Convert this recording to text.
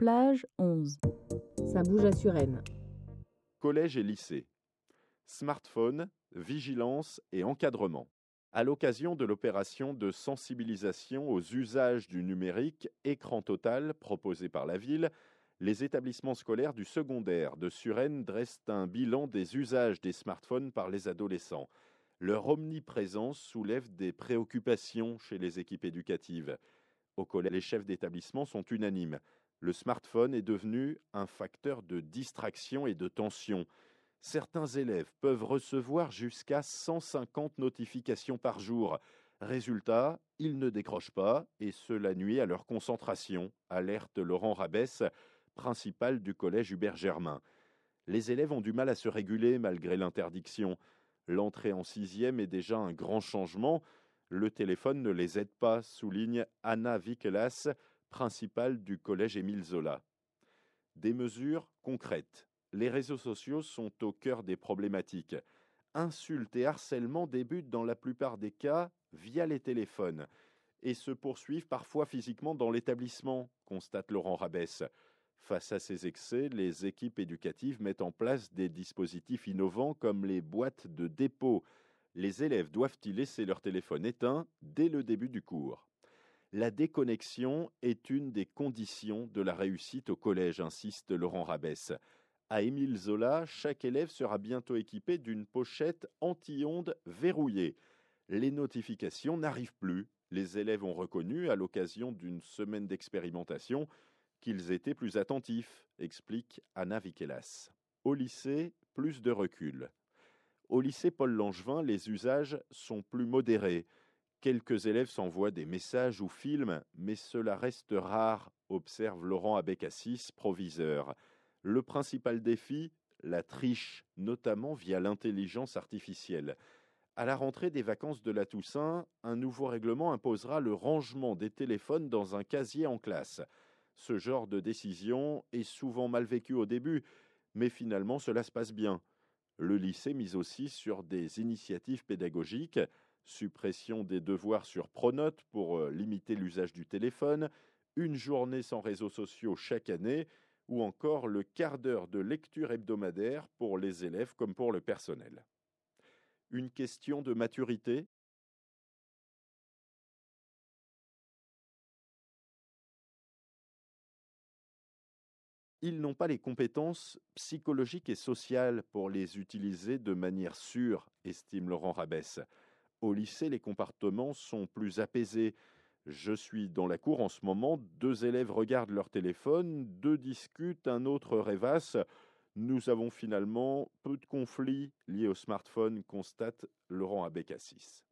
Plage 11. Ça bouge à Suresnes. Collège et lycée. Smartphone, vigilance et encadrement. À l'occasion de l'opération de sensibilisation aux usages du numérique Écran Total proposée par la ville, les établissements scolaires du secondaire de Suresnes dressent un bilan des usages des smartphones par les adolescents. Leur omniprésence soulève des préoccupations chez les équipes éducatives. Au collège, les chefs d'établissement sont unanimes. Le smartphone est devenu un facteur de distraction et de tension. Certains élèves peuvent recevoir jusqu'à 150 notifications par jour. Résultat, ils ne décrochent pas et cela nuit à leur concentration, alerte Laurent Rabès, principal du collège Hubert Germain. Les élèves ont du mal à se réguler malgré l'interdiction. L'entrée en 6e est déjà un grand changement. Le téléphone ne les aide pas, souligne Anna Vikelas, principale du collège Émile Zola. Des mesures concrètes. Les réseaux sociaux sont au cœur des problématiques. Insultes et harcèlements débutent dans la plupart des cas via les téléphones et se poursuivent parfois physiquement dans l'établissement, constate Laurent Rabès. Face à ces excès, les équipes éducatives mettent en place des dispositifs innovants comme les boîtes de dépôt. Les élèves doivent-ils laisser leur téléphone éteint dès le début du cours ? La déconnexion est une des conditions de la réussite au collège, insiste Laurent Rabès. À Émile Zola, chaque élève sera bientôt équipé d'une pochette anti-ondes verrouillée. Les notifications n'arrivent plus. Les élèves ont reconnu, à l'occasion d'une semaine d'expérimentation, qu'ils étaient plus attentifs, explique Anna Vikelas. Au lycée, plus de recul. Au lycée Paul Langevin, les usages sont plus modérés. Quelques élèves s'envoient des messages ou films, mais cela reste rare, observe Laurent Abécassis, proviseur. Le principal défi, la triche, notamment via l'intelligence artificielle. À la rentrée des vacances de la Toussaint, un nouveau règlement imposera le rangement des téléphones dans un casier en classe. Ce genre de décision est souvent mal vécu au début, mais finalement cela se passe bien. Le lycée mise aussi sur des initiatives pédagogiques, suppression des devoirs sur Pronote pour limiter l'usage du téléphone, une journée sans réseaux sociaux chaque année, ou encore le quart d'heure de lecture hebdomadaire pour les élèves comme pour le personnel. Une question de maturité ? Ils n'ont pas les compétences psychologiques et sociales pour les utiliser de manière sûre, estime Laurent Rabès. Au lycée, les comportements sont plus apaisés. Je suis dans la cour en ce moment, 2 élèves regardent leur téléphone, 2 discutent, un autre rêvasse. Nous avons finalement peu de conflits liés au smartphone, constate Laurent Abécassis.